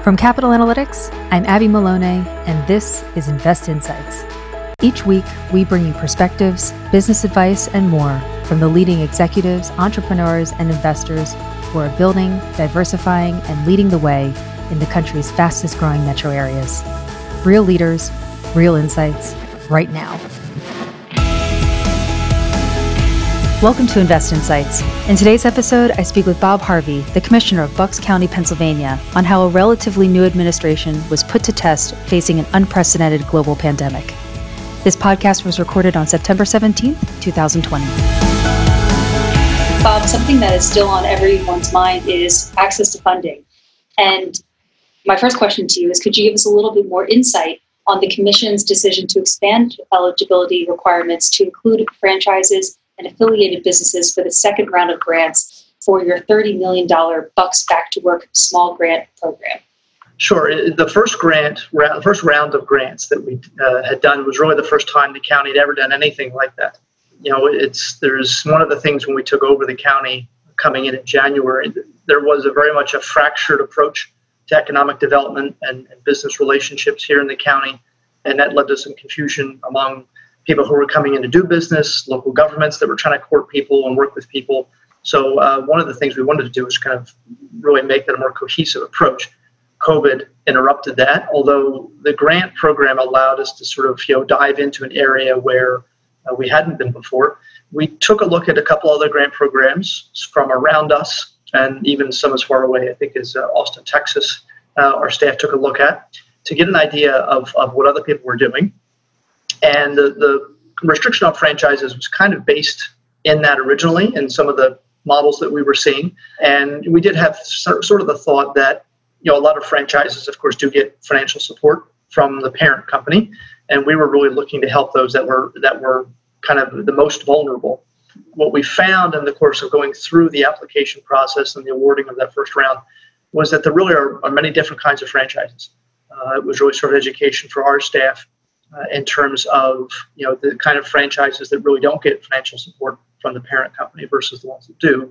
From Capital Analytics, I'm Abby Maloney, and this is Invest Insights. Each week, we bring you perspectives, business advice, and more from the leading executives, entrepreneurs, and investors who are building, diversifying, and leading the way in the country's fastest growing metro areas. Real leaders, real insights, right now. Welcome to Invest Insights. In today's episode, I speak with Bob Harvey, the Commissioner of Bucks County, Pennsylvania, on how a relatively new administration was put to test facing an unprecedented global pandemic. This podcast was recorded on September 17th, 2020. Bob, something that is still on everyone's mind is access to funding. And my first question to you is, could you give us a little bit more insight on the Commission's decision to expand eligibility requirements to include franchises and affiliated businesses for the second round of grants for your $30 million Bucks Back to Work small grant program? Sure. The first round of grants that we had done was really the first time the county had ever done anything like that. You know, there's one of the things when we took over the county coming in January, there was very much a fractured approach to economic development and business relationships here in the county, and that led to some confusion among people who were coming in to do business, local governments that were trying to court people and work with people. So one of the things we wanted to do was kind of really make that a more cohesive approach. COVID interrupted that, although the grant program allowed us to sort of dive into an area where we hadn't been before. We took a look at a couple other grant programs from around us and even some as far away, I think, as Austin, Texas, our staff took a look at to get an idea of what other people were doing. And the restriction on franchises was kind of based in that originally in some of the models that we were seeing. And we did have sort of the thought that, a lot of franchises, of course, do get financial support from the parent company. And we were really looking to help those that were kind of the most vulnerable. What we found in the course of going through the application process and the awarding of that first round was that there really are many different kinds of franchises. It was really sort of education for our staff in terms of the kind of franchises that really don't get financial support from the parent company versus the ones that do.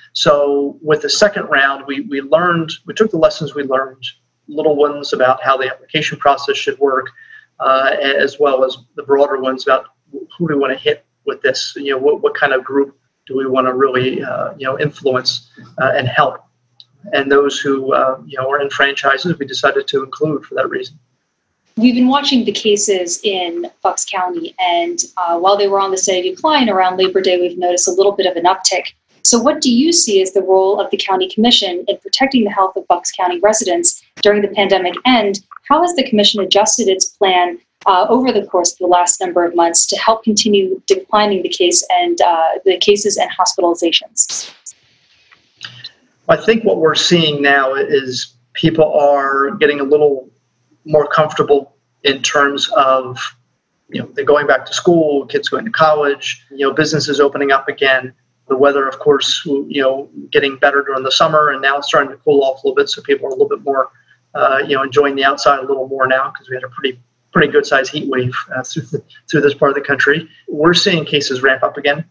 So with the second round, we took the lessons we learned, little ones about how the application process should work, as well as the broader ones about who do we want to hit with this. What kind of group do we want to really influence and help? And those who are in franchises, we decided to include for that reason. We've been watching the cases in Bucks County, and while they were on the steady decline around Labor Day, we've noticed a little bit of an uptick. So what do you see as the role of the County Commission in protecting the health of Bucks County residents during the pandemic? And how has the Commission adjusted its plan over the course of the last number of months to help continue declining the cases and hospitalizations? I think what we're seeing now is people are getting a little more comfortable in terms of, they're going back to school, kids going to college, businesses opening up again. The weather, of course, getting better during the summer, and now it's starting to cool off a little bit, so people are a little bit more, enjoying the outside a little more now because we had a pretty good sized heat wave through this part of the country. We're seeing cases ramp up again,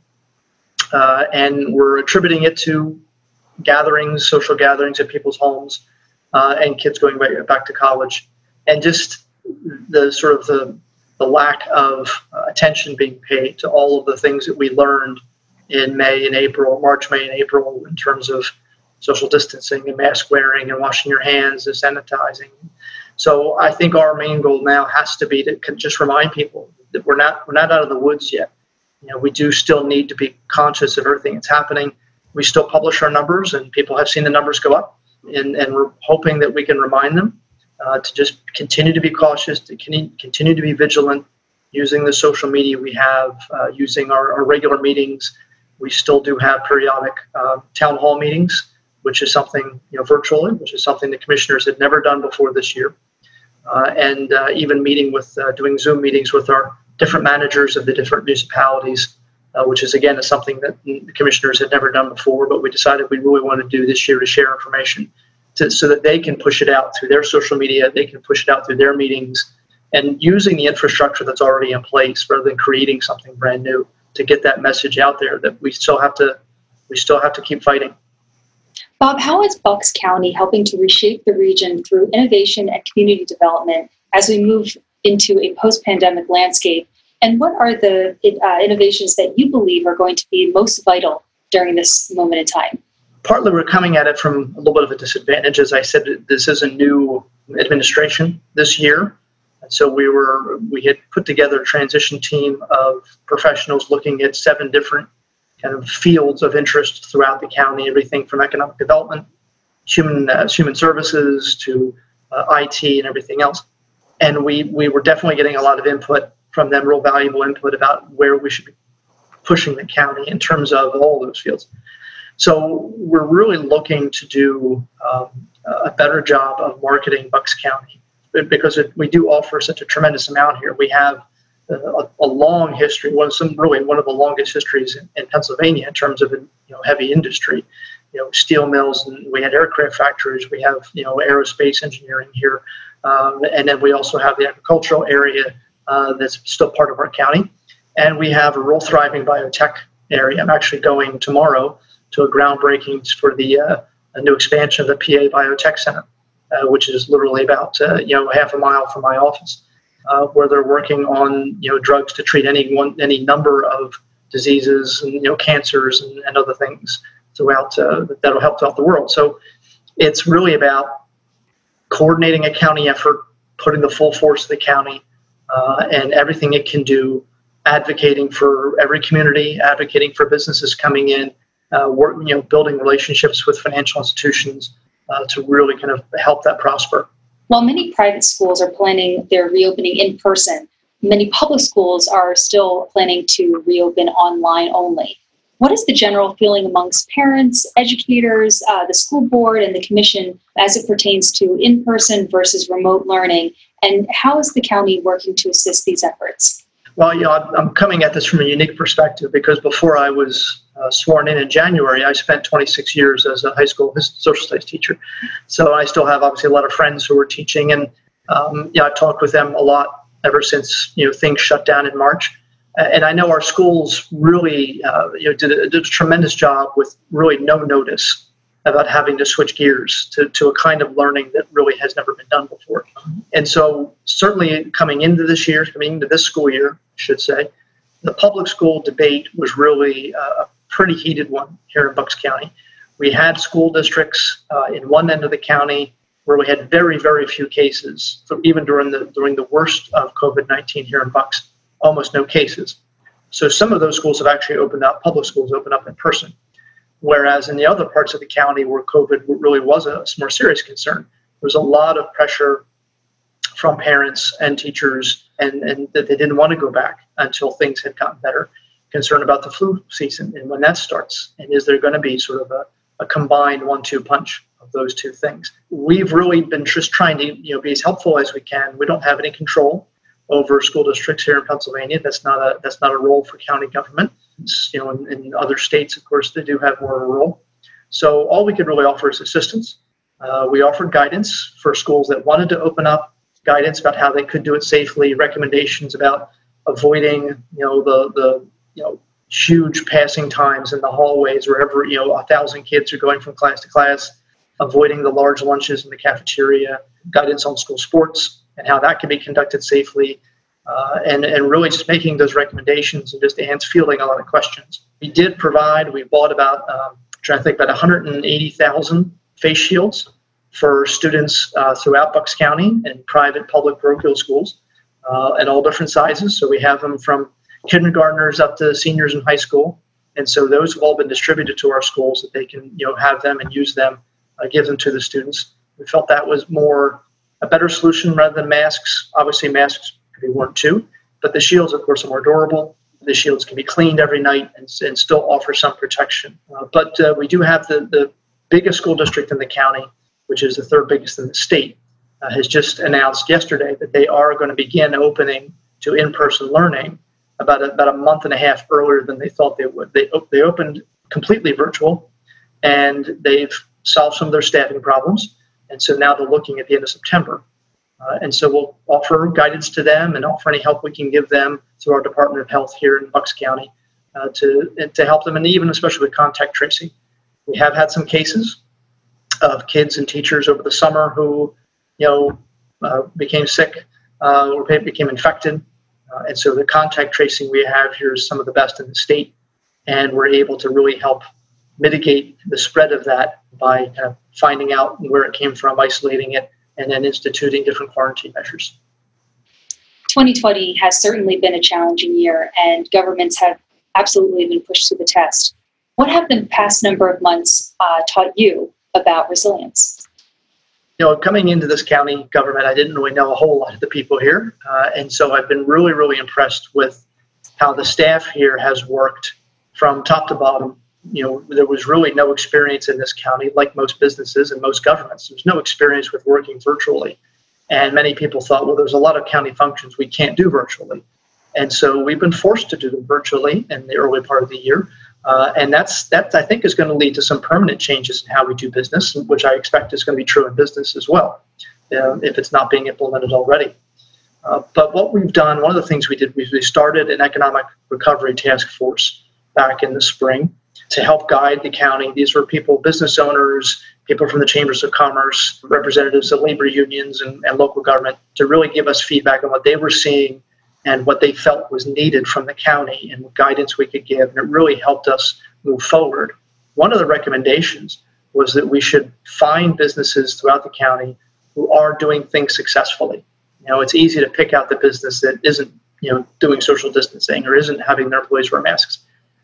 and we're attributing it to social gatherings at people's homes, and kids going back to college, and just the sort of the lack of attention being paid to all of the things that we learned in March, May, and April, in terms of social distancing and mask wearing and washing your hands and sanitizing. So I think our main goal now has to be to just remind people that we're not out of the woods yet. We do still need to be conscious of everything that's happening. We still publish our numbers, and people have seen the numbers go up, and we're hoping that we can remind them to just continue to be cautious, to continue to be vigilant, using the social media we have, using our regular meetings. We still do have periodic town hall meetings, which is something, virtually, which is something the commissioners had never done before this year. And even doing Zoom meetings with our different managers of the different municipalities, which is something that the commissioners had never done before, but we decided we really want to do this year to share information so that they can push it out through their social media, they can push it out through their meetings, and using the infrastructure that's already in place rather than creating something brand new to get that message out there that we still have to keep fighting. Bob, how is Bucks County helping to reshape the region through innovation and community development as we move into a post-pandemic landscape? And what are the innovations that you believe are going to be most vital during this moment in time? Partly we're coming at it from a little bit of a disadvantage. As I said, this is a new administration this year. And so we had put together a transition team of professionals looking at 7 different kind of fields of interest throughout the county, everything from economic development, human services to IT and everything else. And we were definitely getting a lot of input from them, real valuable input about where we should be pushing the county in terms of all those fields. So we're really looking to do a better job of marketing Bucks County because we do offer such a tremendous amount here. We have a long history, one of the longest histories in Pennsylvania in terms of heavy industry, steel mills, and we had aircraft factories. We have aerospace engineering here, and then we also have the agricultural area that's still part of our county, and we have a real thriving biotech area. I'm actually going tomorrow to a groundbreaking for a new expansion of the PA Biotech Center, which is literally about half a mile from my office, where they're working on drugs to treat any number of diseases and cancers and other things throughout that'll help throughout the world. So it's really about coordinating a county effort, putting the full force of the county and everything it can do, advocating for every community, advocating for businesses coming in, building relationships with financial institutions to really kind of help that prosper. While many private schools are planning their reopening in person, many public schools are still planning to reopen online only. What is the general feeling amongst parents, educators, the school board, and the commission as it pertains to in-person versus remote learning? And how is the county working to assist these efforts? Well, I'm coming at this from a unique perspective because before I was sworn in January, I spent 26 years as a high school social studies teacher. So I still have obviously a lot of friends who are teaching, and I've talked with them a lot ever since things shut down in March. And I know our schools really did a tremendous job with really no notice about having to switch gears to a kind of learning that really has never been done before. And so certainly coming into this school year, I should say, the public school debate was really a pretty heated one here in Bucks County. We had school districts in one end of the county where we had very, very few cases. So even during the worst of COVID-19 here in Bucks, almost no cases. So some of those schools have actually opened up, public schools opened up in person. Whereas in the other parts of the county where COVID really was a more serious concern, there was a lot of pressure from parents and teachers and that they didn't want to go back until things had gotten better, concerned about the flu season and when that starts. And is there going to be sort of a combined 1-2 punch of those two things? We've really been just trying to be as helpful as we can. We don't have any control over school districts here in Pennsylvania. That's not a role for county government. In other states, of course, they do have more of a role. So all we could really offer is assistance. We offered guidance for schools that wanted to open up, guidance about how they could do it safely, recommendations about avoiding the huge passing times in the hallways wherever 1,000 kids are going from class to class, avoiding the large lunches in the cafeteria, guidance on school sports and how that can be conducted safely, and really just making those recommendations and just fielding a lot of questions. We bought about 180,000 face shields for students throughout Bucks County in private, public, parochial schools at all different sizes. So we have them from kindergartners up to seniors in high school. And so those have all been distributed to our schools that they can have them and use them, give them to the students. We felt that was a better solution rather than masks. Obviously, masks could be worn too, but the shields, of course, are more durable. The shields can be cleaned every night and still offer some protection. But we do have the biggest school district in the county, which is the third biggest in the state, has just announced yesterday that they are going to begin opening to in-person learning about a month and a half earlier than they thought they would. They opened completely virtual, and they've solved some of their staffing problems. And so now they're looking at the end of September. And so we'll offer guidance to them and offer any help we can give them through our Department of Health here in Bucks County to help them, and even especially with contact tracing. We have had some cases of kids and teachers over the summer who, became sick or became infected. And so the contact tracing we have here is some of the best in the state. And we're able to really help mitigate the spread of that by kind of finding out where it came from, isolating it, and then instituting different quarantine measures. 2020 has certainly been a challenging year, and governments have absolutely been pushed to the test. What have the past number of months taught you about resilience? Coming into this county government, I didn't really know a whole lot of the people here. And so I've been really, really impressed with how the staff here has worked from top to bottom. There was really no experience in this county, like most businesses and most governments. There's no experience with working virtually. And many people thought, well, there's a lot of county functions we can't do virtually. And so we've been forced to do them virtually in the early part of the year. And that I think is going to lead to some permanent changes in how we do business, which I expect is going to be true in business as well, if it's not being implemented already. But what we've done, one of the things we did, we started an economic recovery task force back in the spring to help guide the county. These were people, business owners, people from the chambers of commerce, representatives of labor unions and local government, to really give us feedback on what they were seeing and what they felt was needed from the county and what guidance we could give. And it really helped us move forward. One of the recommendations was that we should find businesses throughout the county who are doing things successfully. It's easy to pick out the business that isn't, doing social distancing or isn't having their employees wear masks.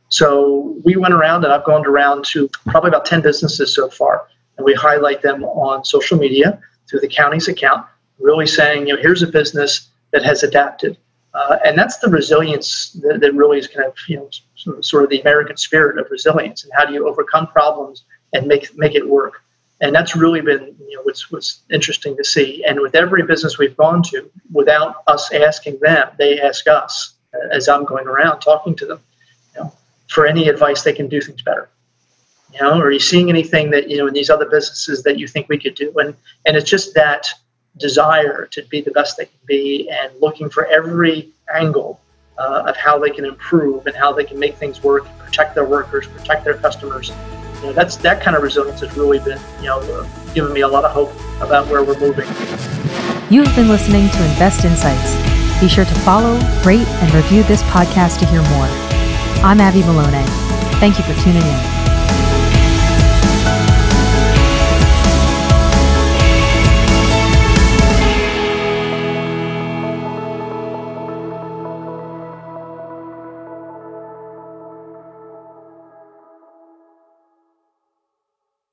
So we went around, and I've gone around to probably about 10 businesses so far, and we highlight them on social media through the county's account, really saying, here's a business that has adapted. And that's the resilience that really is kind of, sort of the American spirit of resilience. And how do you overcome problems and make it work? And that's really been, what's interesting to see. And with every business we've gone to, without us asking them, they ask us as I'm going around talking to them, for any advice they can do things better. Are you seeing anything that, in these other businesses that you think we could do? And it's just that desire to be the best they can be and looking for every angle of how they can improve and how they can make things work, protect their workers, protect their customers. That kind of resilience has really been, given me a lot of hope about where we're moving. You have been listening to Invest Insights. Be sure to follow, rate, and review this podcast to hear more. I'm Abby Maloney. Thank you for tuning in.